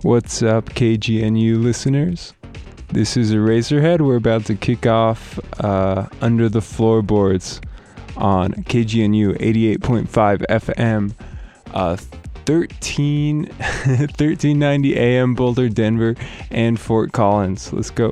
What's up, KGNU listeners? This is Eraserhead. We're about to kick off Under the Floorboards on KGNU 88.5 FM, 1390 AM Boulder, Denver, and Fort Collins. Let's go.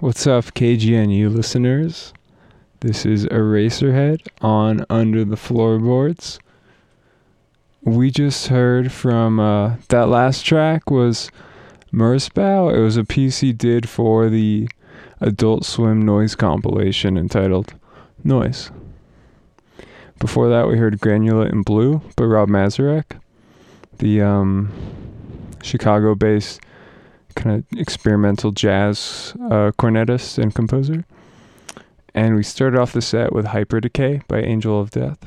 What's up, KGNU listeners? This is Eraserhead on Under the Floorboards. We just heard from that last track was Mersbow. It was a piece he did for the Adult Swim Noise compilation entitled Noise. Before that, we heard Granulate in Blue by Rob Mazurek, the Chicago-based kind of experimental jazz cornetist and composer. And we started off the set with Hyperdecay by Angel of Death.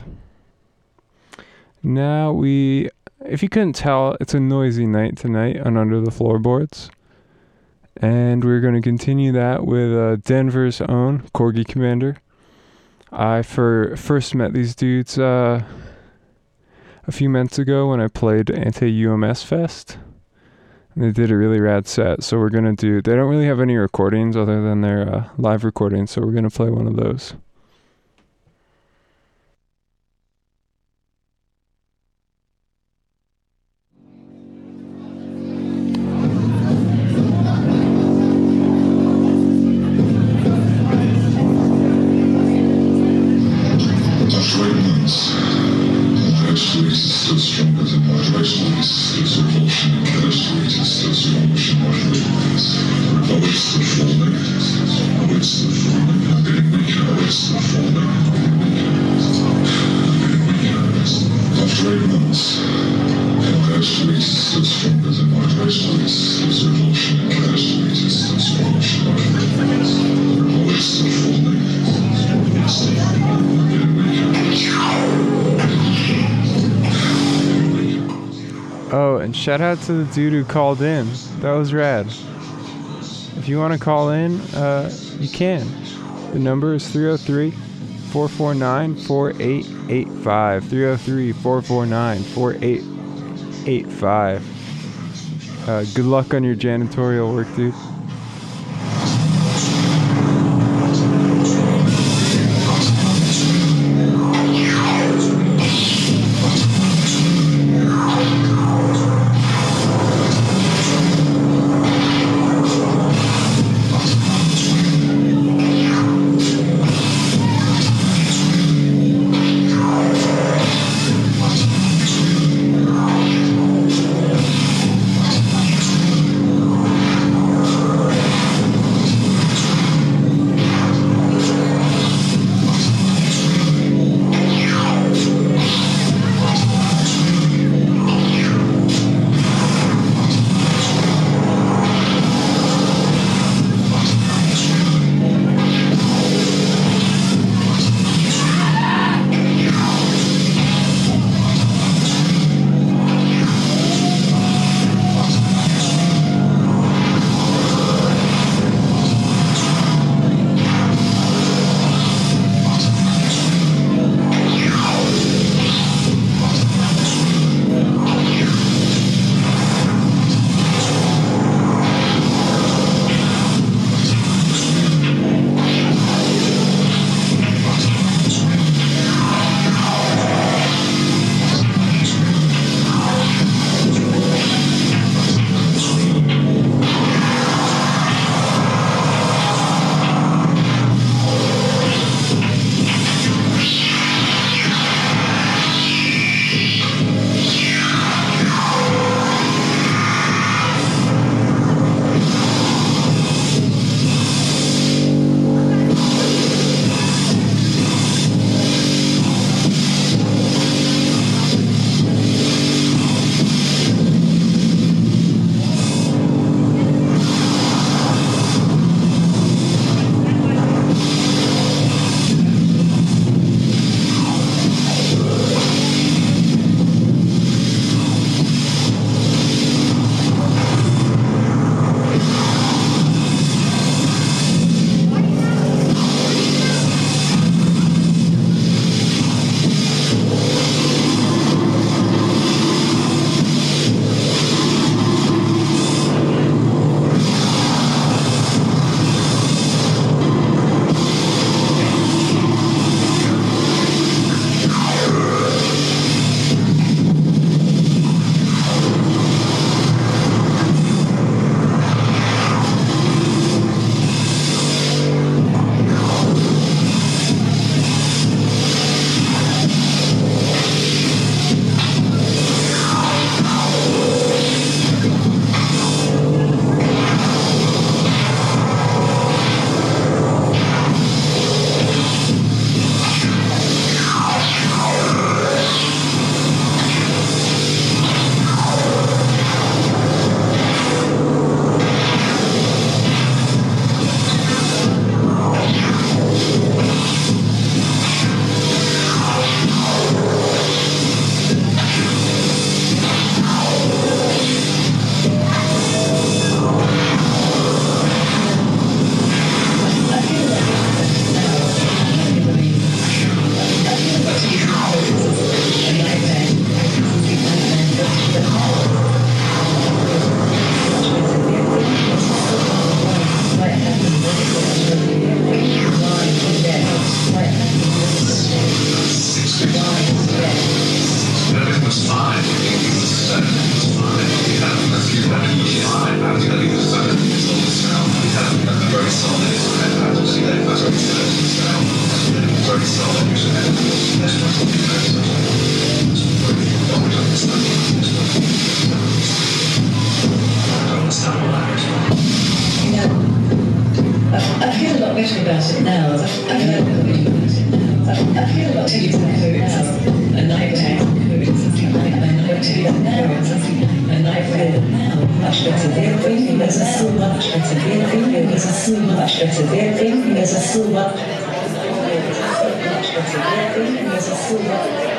Now if you couldn't tell, it's a noisy night tonight on Under the Floorboards. And we're going to continue that with Denver's own Corgi Commander. I first met these dudes a few months ago when I played Anti-UMS Fest. They did a really rad set, so we're gonna they don't really have any recordings other than their live recordings, so we're gonna play one of those. Oh, and shout out to the dude who called in. That was rad. If you want to call in, you can. The number is 303-449-4885. 303-449-4885. Good luck on your janitorial work, dude. you about it now. I feel like you now. A nightmare. A nightmare now. Much better than thinking as a so much better than thinking as a so much better than thinking as a so much better than thinking as a so much.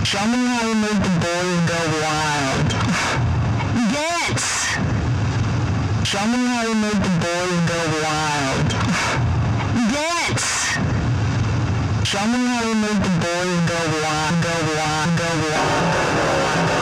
Show me how you make the boys go wild. Dance! Show me how you make the boys go wild. Dance! Show me how you make the boys go wild, go wild, go wild.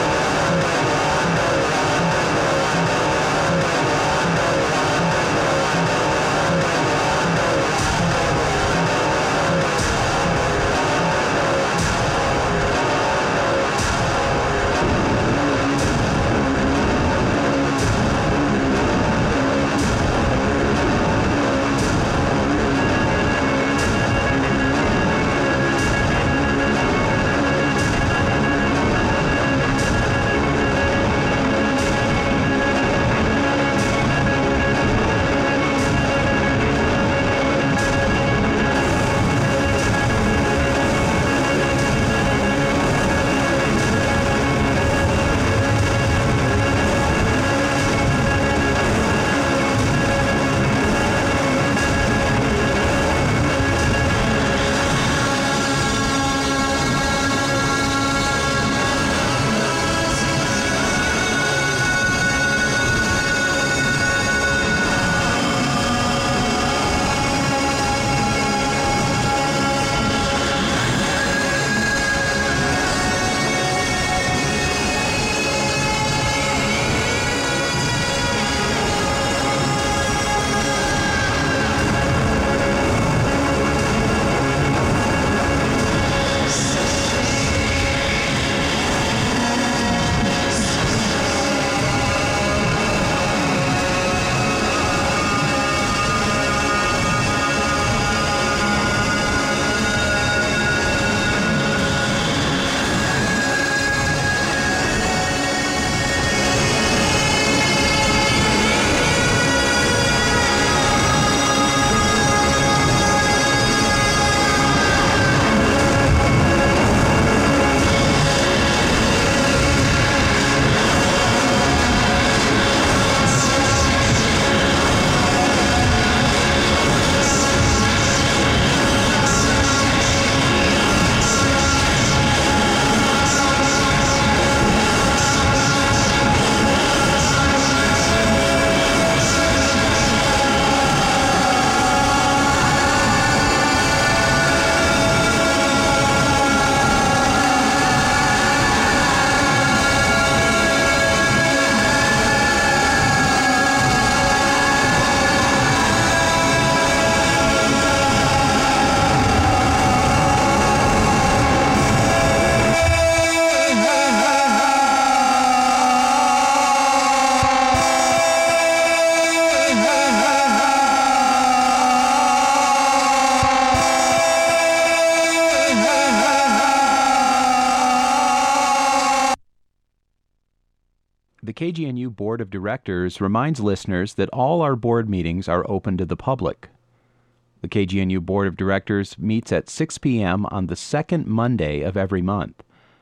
The KGNU Board of Directors reminds listeners that all our board meetings are open to the public. The KGNU Board of Directors meets at 6 p.m. on the second Monday of every month.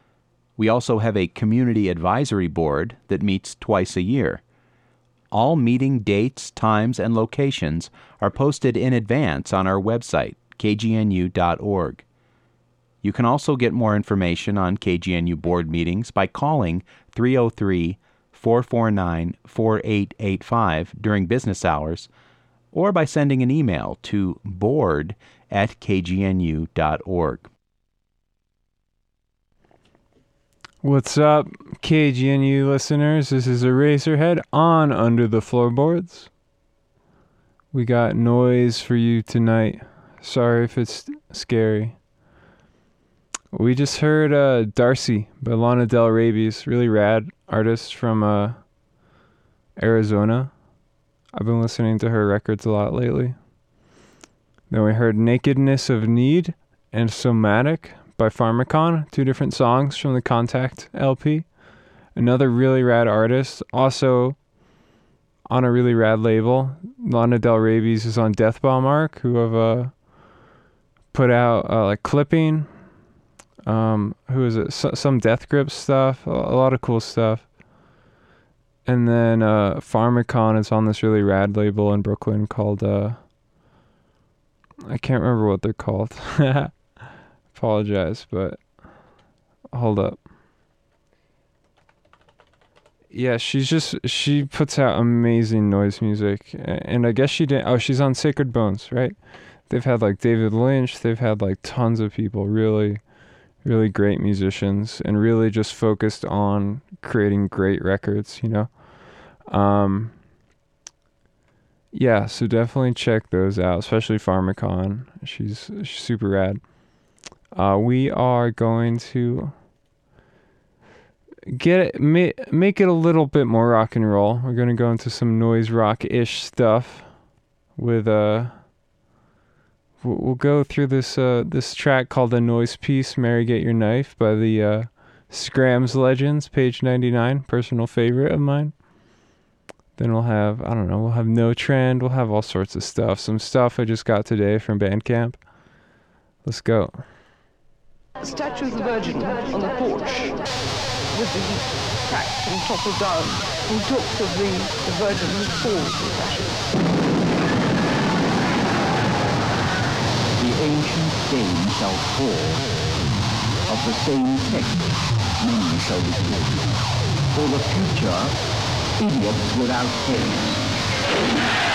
We also have a Community Advisory Board that meets twice a year. All meeting dates, times, and locations are posted in advance on our website, kgnu.org. You can also get more information on KGNU board meetings by calling 303-449-4885 during business hours, or by sending an email to board@kgnu.org. What's up, KGNU listeners? This is Eraserhead on Under the Floorboards. We got noise for you tonight. Sorry if it's scary. We just heard Darcy by Lana Del Reyes, really rad artist from Arizona. I've been listening to her records a lot lately. Then we heard Nakedness of Need and Somatic by Pharmacon, two different songs from the Contact LP. Another really rad artist, also on a really rad label. Lana Del Reyes is on Death Bomb Arc, who have put out like Clipping. Who is it? Some Death Grip stuff, a lot of cool stuff. And then Pharmacon is on this really rad label in Brooklyn called I can't remember what they're called. Apologize, but hold up. Yeah, she puts out amazing noise music. And I guess she didn't, oh, she's on Sacred Bones, right? They've had like David Lynch, they've had like tons of people, really, really great musicians, and really just focused on creating great records, you know? Yeah, so definitely check those out, especially Pharmacon. She's super rad. We are going to make it a little bit more rock and roll. We're going to go into some noise rock-ish stuff with we'll go through this track called A Noise Piece, Mary Get Your Knife by the Scrams Legends, page 99, personal favorite of mine. Then we'll have, I don't know, we'll have No Trend, we'll have all sorts of stuff. Some stuff I just got today from Bandcamp. Let's go. The statue of the Virgin on the porch with the crack and toppled down and talks of the Virgin who falls from ashes. The ancient dame shall fall, of the same sex many shall be killed. For the future, idiots without heads.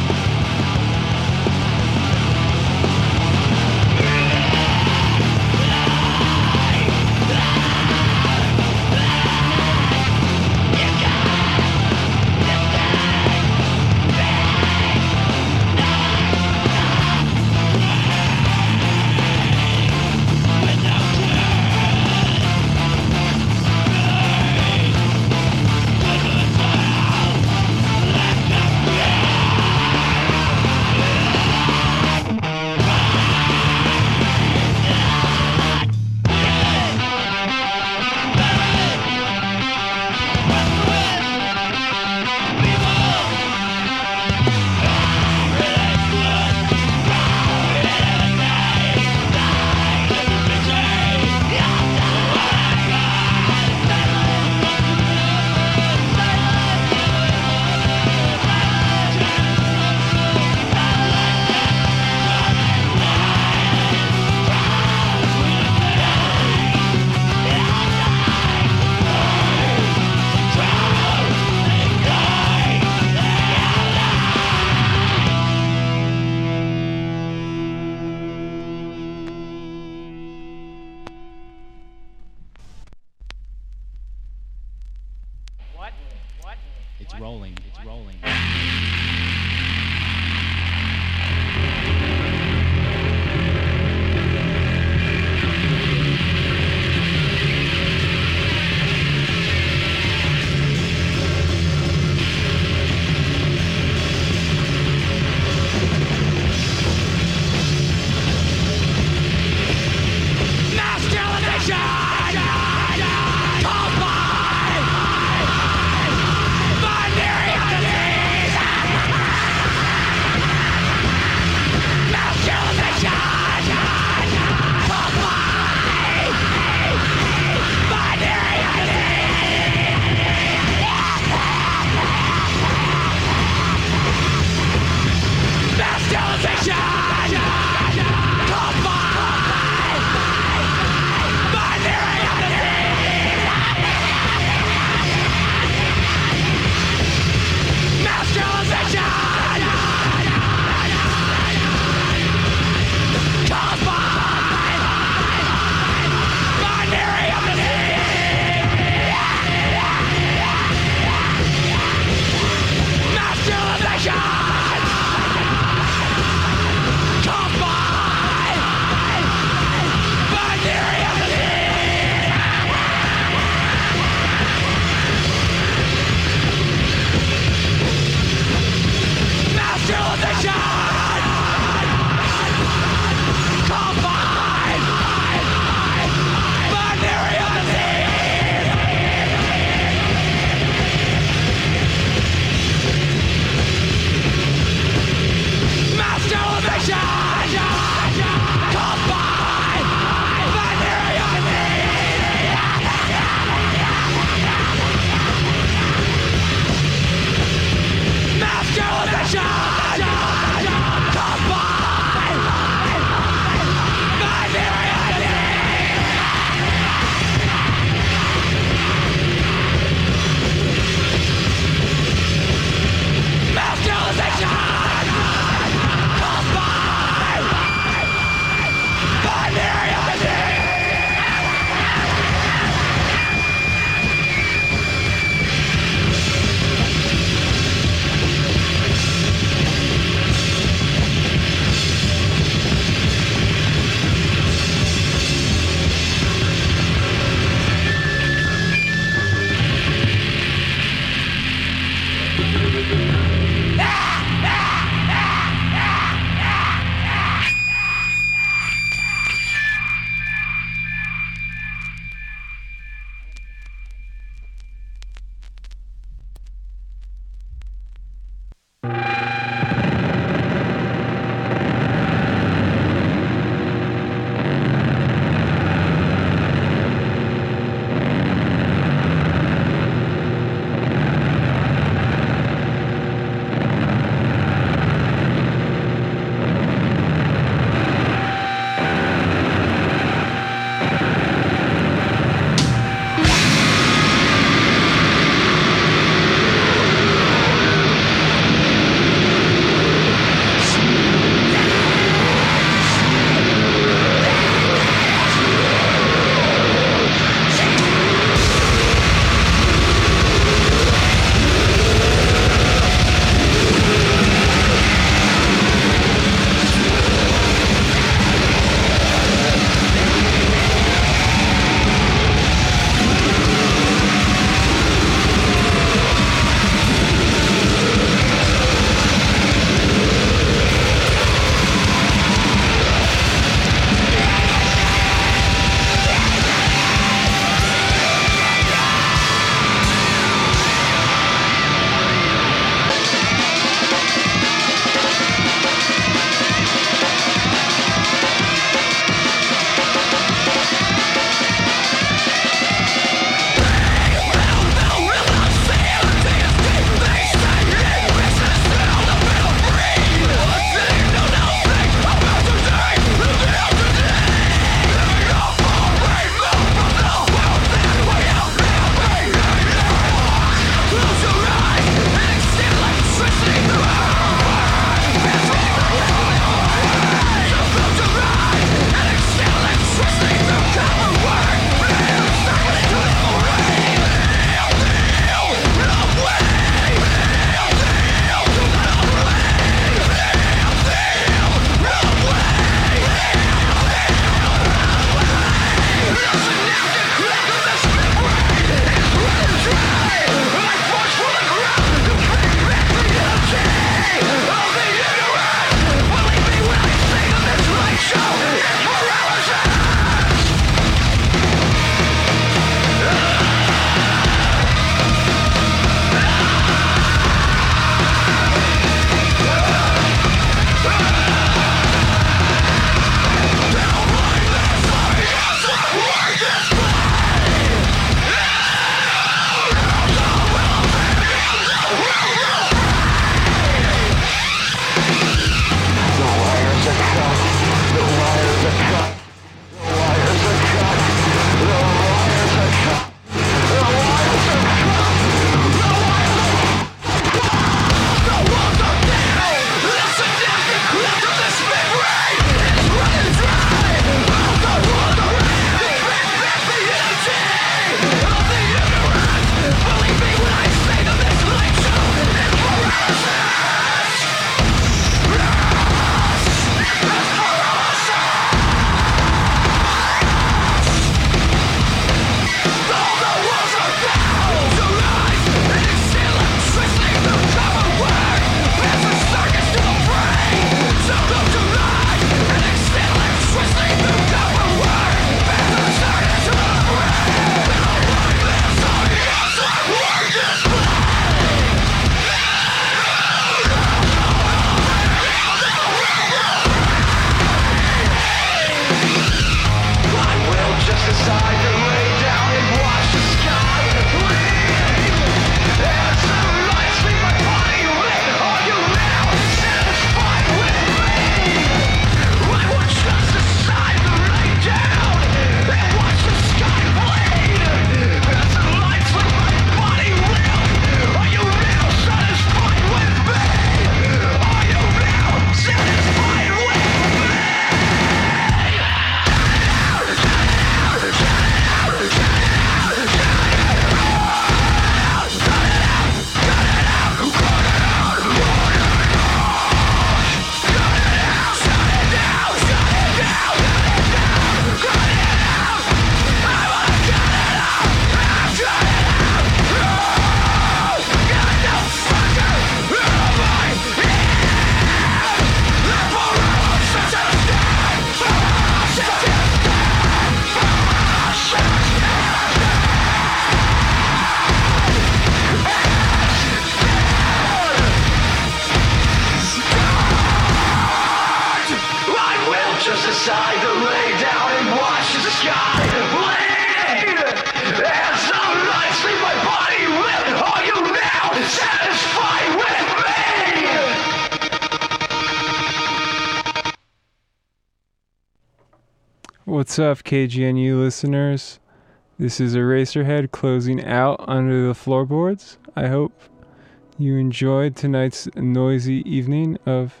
What's up, KGNU listeners? This is Eraserhead closing out Under the Floorboards. I hope you enjoyed tonight's noisy evening of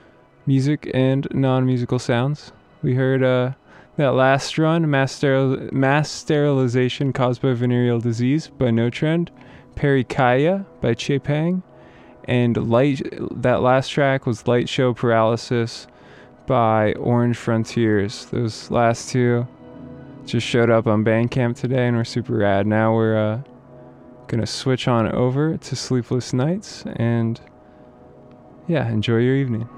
music and non-musical sounds. We heard that last run, Mass Sterilization Caused by Venereal Disease by No Trend, Perikaya by Chepang, and that last track was Light Show Paralysis by Orange Frontiers. Those last two just showed up on Bandcamp today and were super rad. Now we're gonna switch on over to Sleepless Nights and yeah, enjoy your evening.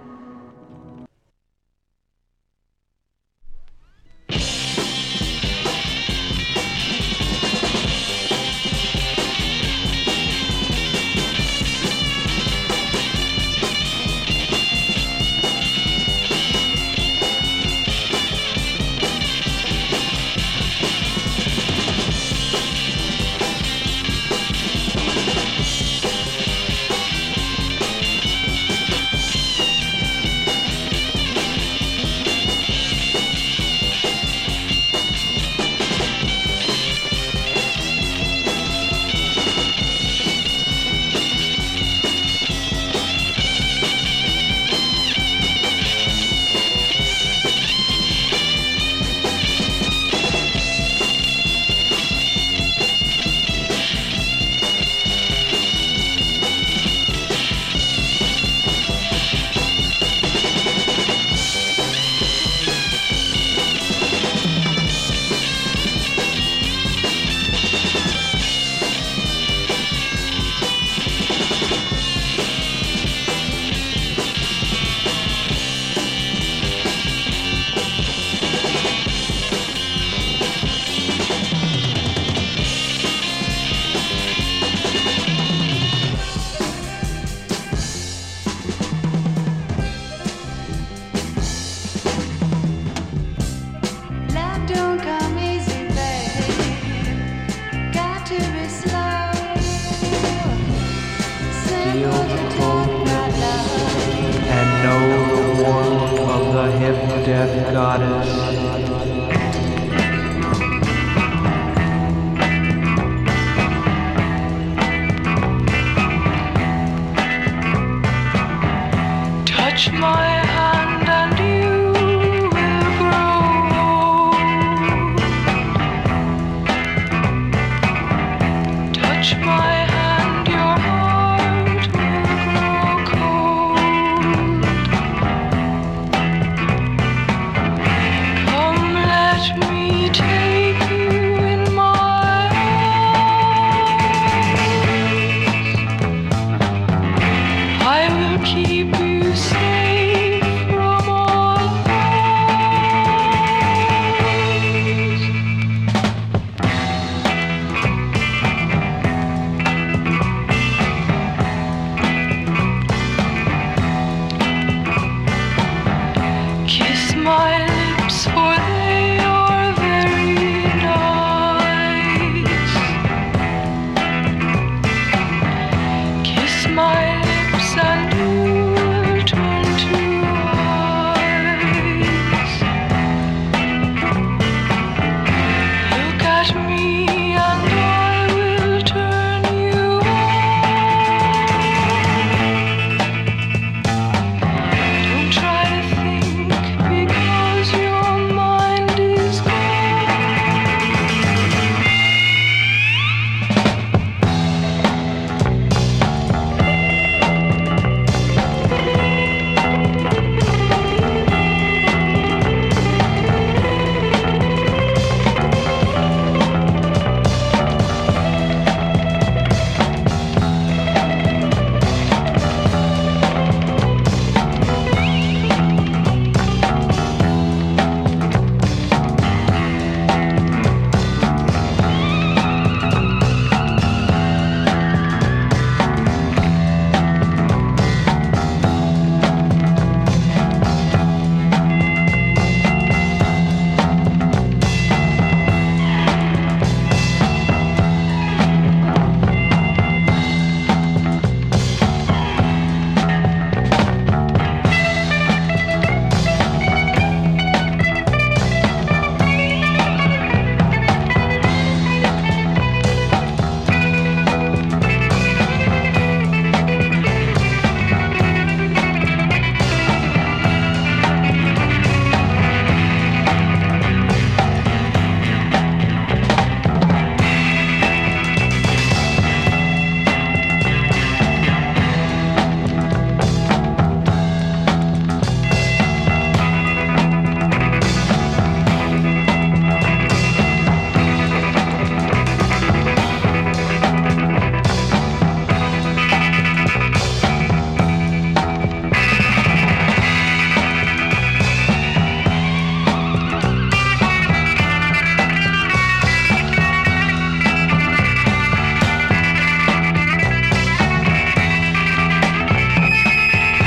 Touch my hand.